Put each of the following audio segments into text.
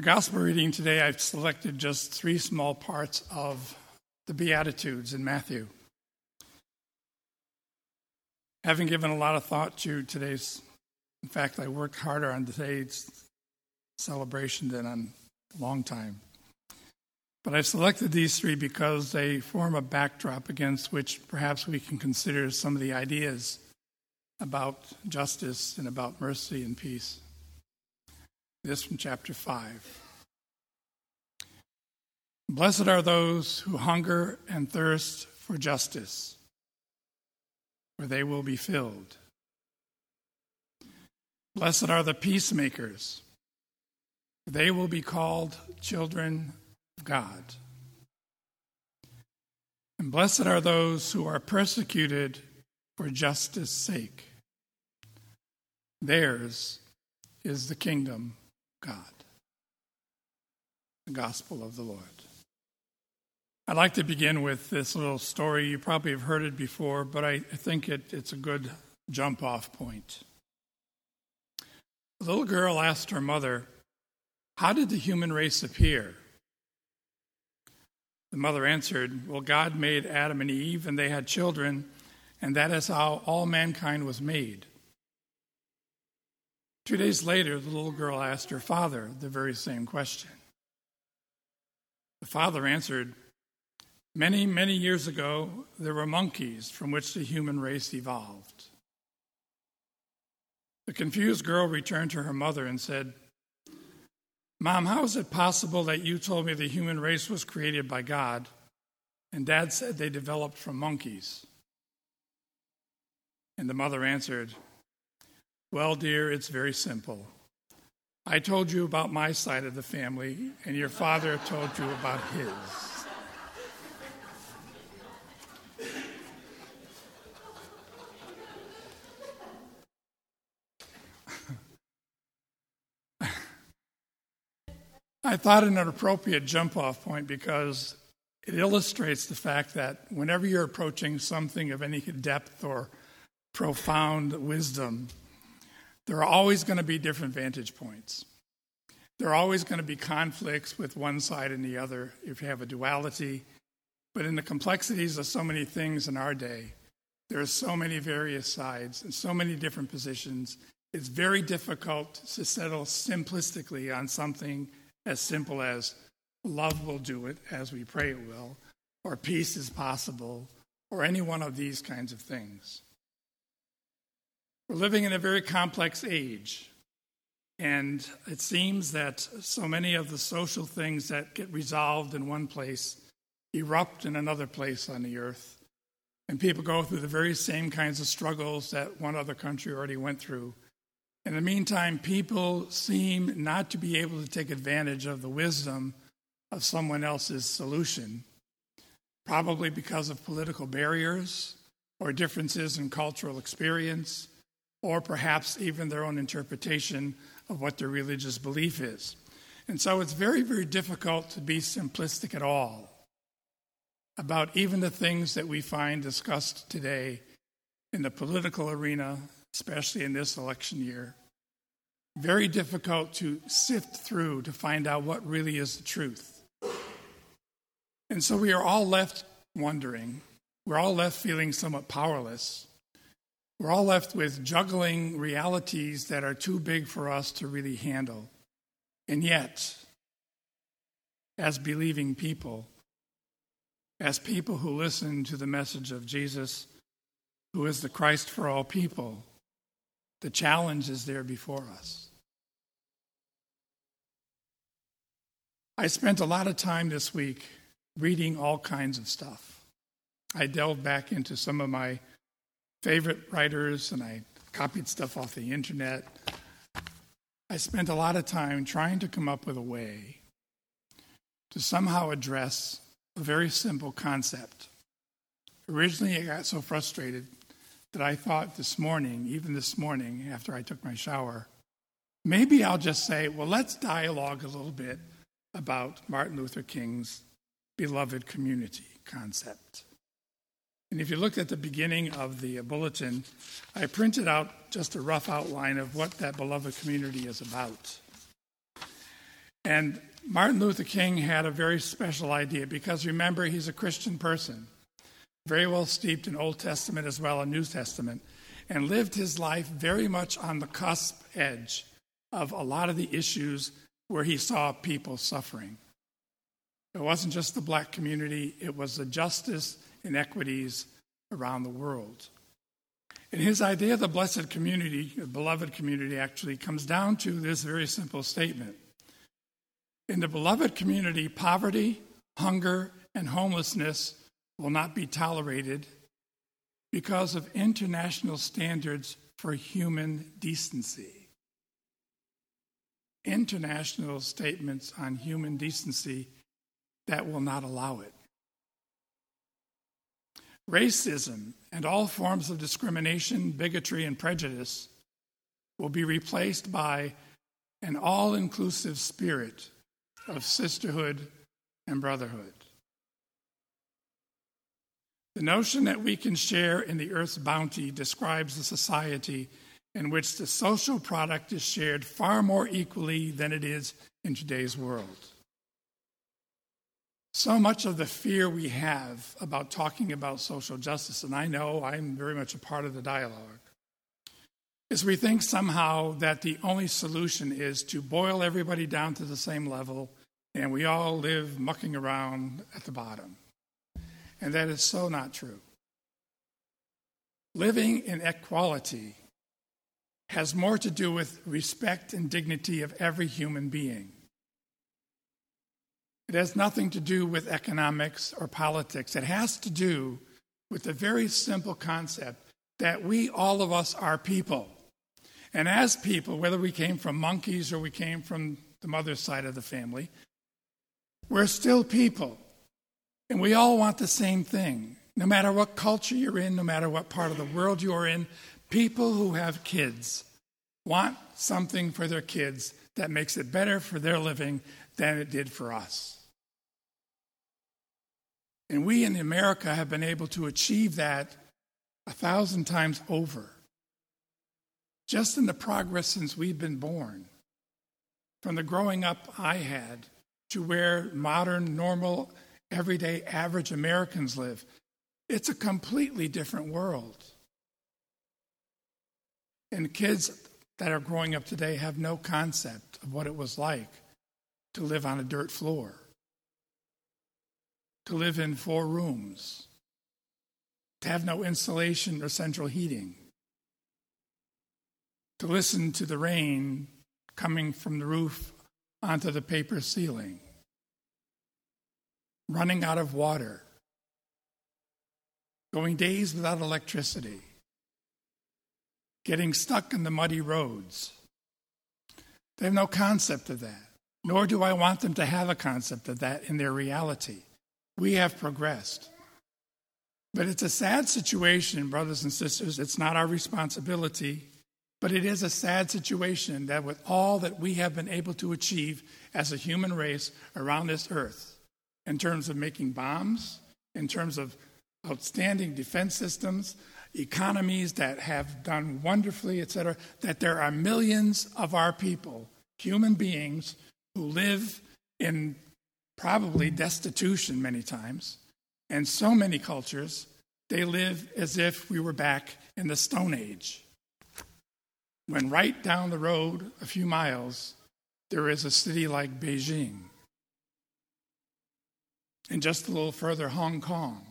gospel reading today, I've selected just 3 small parts of the Beatitudes in Matthew. Having given a lot of thought to today's, in fact, I worked harder on today's celebration than on a long time. But I've selected these 3 because they form a backdrop against which perhaps we can consider some of the ideas about justice and about mercy and peace. This from chapter 5. Blessed are those who hunger and thirst for justice, for they will be filled. Blessed are the peacemakers, for they will be called children of God. And blessed are those who are persecuted for justice' sake. Theirs is the kingdom of God. The gospel of the Lord. I'd like to begin with this little story. You probably have heard it before, but I think it's a good jump-off point. A little girl asked her mother, "How did the human race appear?" The mother answered, "Well, God made Adam and Eve, and they had children, and that is how all mankind was made." 2 days later, the little girl asked her father the very same question. The father answered, "Many, many years ago, there were monkeys from which the human race evolved." The confused girl returned to her mother and said, "Mom, how is it possible that you told me the human race was created by God, and Dad said they developed from monkeys?" And the mother answered, "Well, dear, it's very simple. I told you about my side of the family, and your father told you about his." I thought it an appropriate jump-off point because it illustrates the fact that whenever you're approaching something of any depth or profound wisdom, there are always going to be different vantage points. There are always going to be conflicts with one side and the other if you have a duality. But in the complexities of so many things in our day, there are so many various sides and so many different positions. It's very difficult to settle simplistically on something as simple as love will do it as we pray it will, or peace is possible, or any one of these kinds of things. We're living in a very complex age, and it seems that so many of the social things that get resolved in one place erupt in another place on the earth, and people go through the very same kinds of struggles that one other country already went through. In the meantime, people seem not to be able to take advantage of the wisdom of someone else's solution, probably because of political barriers or differences in cultural experience, or perhaps even their own interpretation of what their religious belief is. And so it's very, very difficult to be simplistic at all about even the things that we find discussed today in the political arena, especially in this election year. Very difficult to sift through to find out what really is the truth. And so we are all left wondering. We're all left feeling somewhat powerless. We're all left with juggling realities that are too big for us to really handle. And yet, as believing people, as people who listen to the message of Jesus, who is the Christ for all people, the challenge is there before us. I spent a lot of time this week reading all kinds of stuff. I delved back into some of my favorite writers, and I copied stuff off the internet. I spent a lot of time trying to come up with a way to somehow address a very simple concept. Originally, I got so frustrated that I thought even this morning, after I took my shower, maybe I'll just say, well, let's dialogue a little bit about Martin Luther King's beloved community concept. And if you look at the beginning of the bulletin, I printed out just a rough outline of what that beloved community is about. And Martin Luther King had a very special idea because, remember, he's a Christian person, very well steeped in Old Testament as well as New Testament, and lived his life very much on the cusp edge of a lot of the issues where he saw people suffering. It wasn't just the black community, it was the justice, inequities around the world. And his idea of the blessed community, the beloved community, actually comes down to this very simple statement. In the beloved community, poverty, hunger, and homelessness will not be tolerated because of international standards for human decency. International statements on human decency that will not allow it. Racism and all forms of discrimination, bigotry, and prejudice will be replaced by an all-inclusive spirit of sisterhood and brotherhood. The notion that we can share in the earth's bounty describes a society in which the social product is shared far more equally than it is in today's world. So much of the fear we have about talking about social justice, and I know I'm very much a part of the dialogue, is we think somehow that the only solution is to boil everybody down to the same level and we all live mucking around at the bottom. And that is so not true. Living in equality has more to do with respect and dignity of every human being. It has nothing to do with economics or politics. It has to do with the very simple concept that we, all of us, are people. And as people, whether we came from monkeys or we came from the mother's side of the family, we're still people. And we all want the same thing. No matter what culture you're in, no matter what part of the world you're in, people who have kids want something for their kids that makes it better for their living than it did for us. And we in America have been able to achieve that 1,000 times over. Just in the progress since we've been born. From the growing up I had to where modern, normal, everyday, average Americans live. It's a completely different world. And kids that are growing up today have no concept of what it was like to live on a dirt floor, to live in 4 rooms, to have no insulation or central heating, to listen to the rain coming from the roof onto the paper ceiling, running out of water, going days without electricity, getting stuck in the muddy roads. They have no concept of that, nor do I want them to have a concept of that in their reality. We have progressed. But it's a sad situation, brothers and sisters. It's not our responsibility, but it is a sad situation that with all that we have been able to achieve as a human race around this earth, in terms of making bombs, in terms of outstanding defense systems, economies that have done wonderfully, etc., that there are millions of our people, human beings, who live in probably destitution many times, and so many cultures, they live as if we were back in the Stone Age. When right down the road, a few miles, there is a city like Beijing. And just a little further, Hong Kong.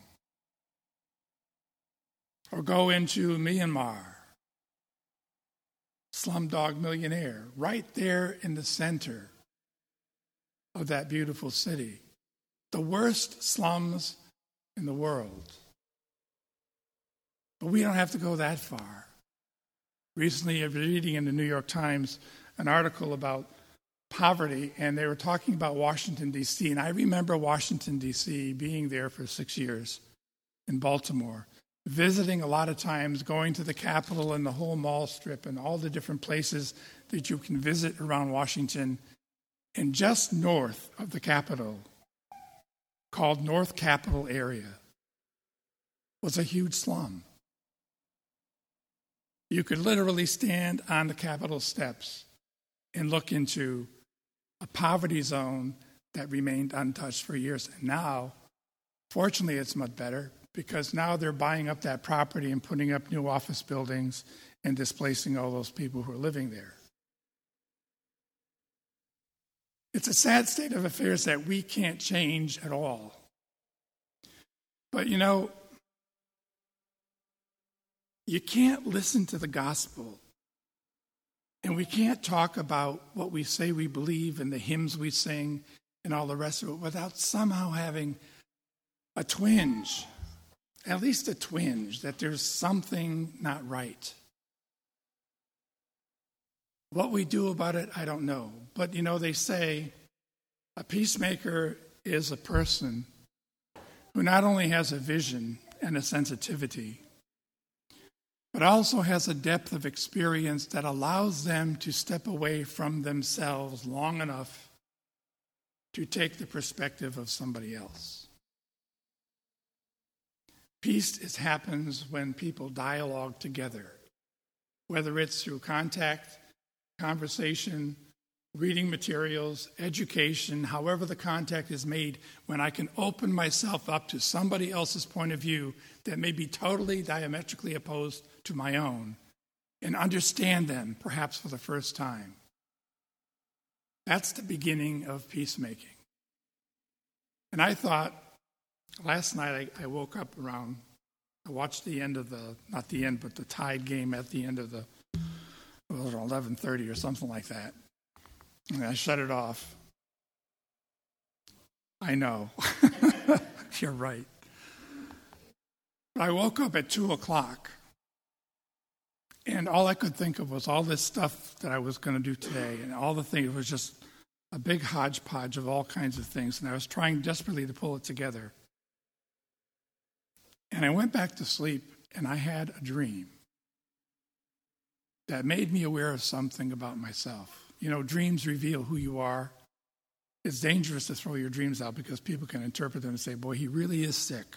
Or go into Myanmar, Slumdog Millionaire, right there in the center of that beautiful city. The worst slums in the world. But we don't have to go that far. Recently, I was reading in the New York Times an article about poverty, and they were talking about Washington, D.C., and I remember Washington, D.C., being there for 6 years in Baltimore, visiting a lot of times, going to the Capitol and the whole mall strip and all the different places that you can visit around Washington. And just north of the Capitol, called North Capitol area, was a huge slum. You could literally stand on the Capitol steps and look into a poverty zone that remained untouched for years. And now, fortunately, it's much better because now they're buying up that property and putting up new office buildings and displacing all those people who are living there. It's a sad state of affairs that we can't change at all. But you know, you can't listen to the gospel and we can't talk about what we say we believe and the hymns we sing and all the rest of it without somehow having a twinge, at least a twinge, that there's something not right. What we do about it, I don't know. But you know, they say a peacemaker is a person who not only has a vision and a sensitivity, but also has a depth of experience that allows them to step away from themselves long enough to take the perspective of somebody else. Peace happens when people dialogue together, whether it's through contact, conversation, reading materials, education, however the contact is made, when I can open myself up to somebody else's point of view that may be totally diametrically opposed to my own and understand them, perhaps for the first time. That's the beginning of peacemaking. And I thought, last night I woke up around, I watched the end of not the end, but the Tide game at the end of it was 11:30 or something like that. And I shut it off. I know. You're right. But I woke up at 2 o'clock. And all I could think of was all this stuff that I was going to do today. And all the things, it was just a big hodgepodge of all kinds of things. And I was trying desperately to pull it together. And I went back to sleep, and I had a dream that made me aware of something about myself. You know, dreams reveal who you are. It's dangerous to throw your dreams out because people can interpret them and say, boy, he really is sick.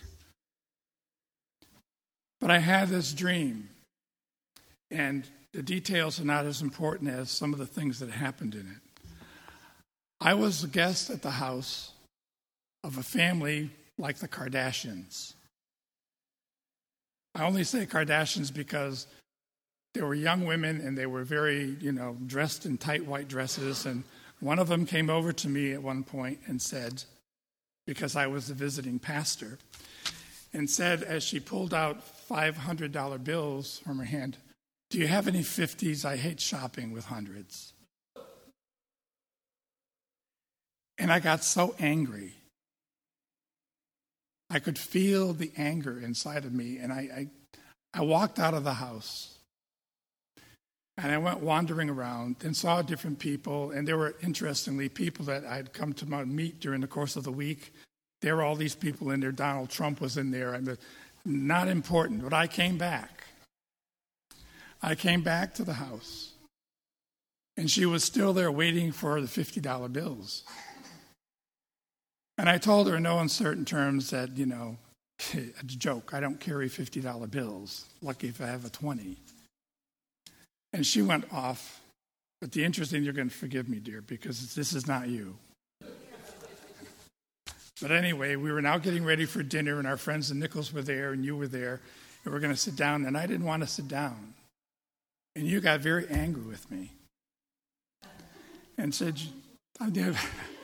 But I had this dream, and the details are not as important as some of the things that happened in it. I was a guest at the house of a family like the Kardashians. I only say Kardashians because they were young women and they were very, dressed in tight white dresses. And one of them came over to me at one point and said, because I was the visiting pastor, and said as she pulled out $500 bills from her hand, "Do you have any 50s? I hate shopping with hundreds." And I got so angry. I could feel the anger inside of me, and I walked out of the house. And I went wandering around and saw different people, and there were, interestingly, people that I'd come to meet during the course of the week. There were all these people in there. Donald Trump was in there. Not important, but I came back. I came back to the house, and she was still there waiting for the $50 bills. And I told her in no uncertain terms that, a joke, I don't carry $50 bills. Lucky if I have a 20. And she went off. But the interesting, you're going to forgive me, dear, because this is not you. But anyway, we were now getting ready for dinner, and our friends and Nichols were there, and you were there, and we're going to sit down, and I didn't want to sit down. And you got very angry with me and said, I did.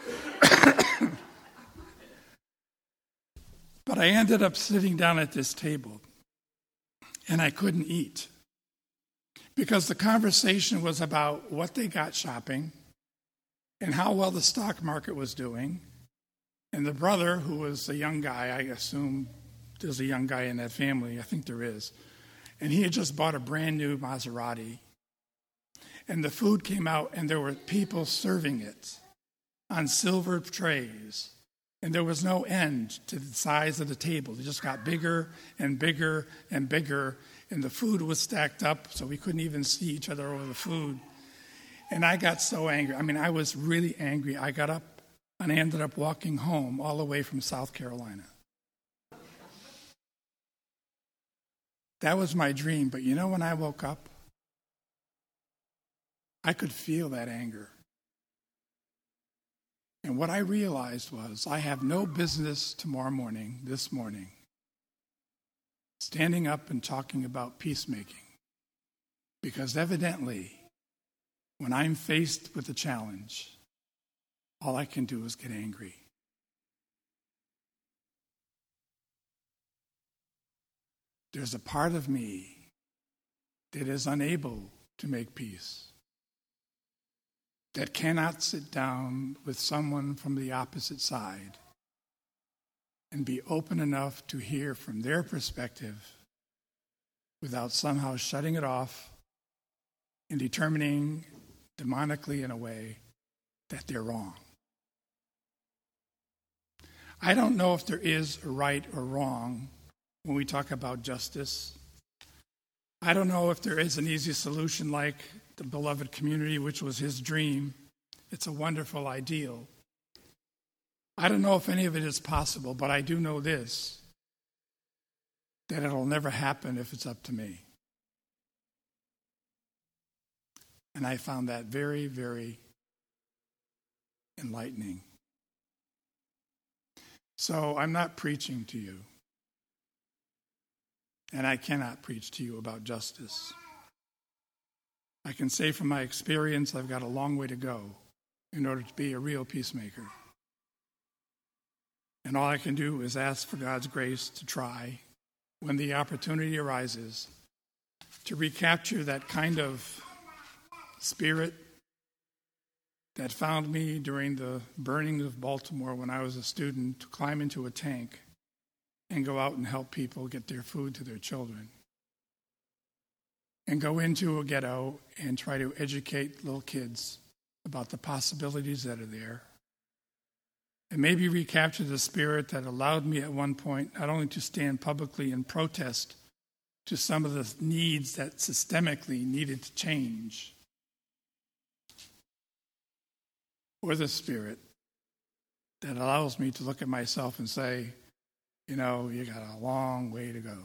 But I ended up sitting down at this table, and I couldn't eat. Because the conversation was about what they got shopping and how well the stock market was doing. And the brother, who was a young guy, I assume there's a young guy in that family, I think there is, and he had just bought a brand new Maserati. And the food came out, and there were people serving it on silver trays. And there was no end to the size of the table. It just got bigger and bigger and bigger. And the food was stacked up, so we couldn't even see each other over the food. And I got so angry. I was really angry. I got up and I ended up walking home all the way from South Carolina. That was my dream. But when I woke up, I could feel that anger. And what I realized was I have no business this morning, standing up and talking about peacemaking. Because evidently, when I'm faced with a challenge, all I can do is get angry. There's a part of me that is unable to make peace, that cannot sit down with someone from the opposite side and be open enough to hear from their perspective without somehow shutting it off and determining demonically in a way that they're wrong. I don't know if there is a right or wrong when we talk about justice. I don't know if there is an easy solution like the beloved community, which was his dream. It's a wonderful ideal. I don't know if any of it is possible, but I do know this, that it'll never happen if it's up to me. And I found that very, very enlightening. So I'm not preaching to you. And I cannot preach to you about justice. I can say from my experience, I've got a long way to go in order to be a real peacemaker. And all I can do is ask for God's grace to try, when the opportunity arises, to recapture that kind of spirit that found me during the burning of Baltimore when I was a student, to climb into a tank and go out and help people get their food to their children. And go into a ghetto and try to educate little kids about the possibilities that are there. And maybe recapture the spirit that allowed me at one point not only to stand publicly and protest to some of the needs that systemically needed to change, or the spirit that allows me to look at myself and say, you know, you got a long way to go.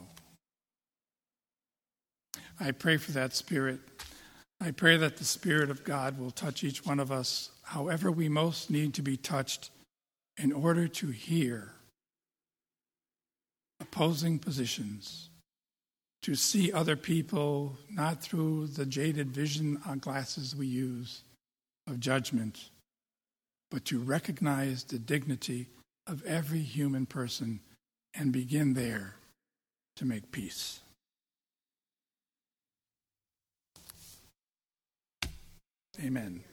I pray for that spirit. I pray that the Spirit of God will touch each one of us however we most need to be touched in order to hear opposing positions, to see other people not through the jaded vision glasses we use of judgment, but to recognize the dignity of every human person and begin there to make peace. Amen.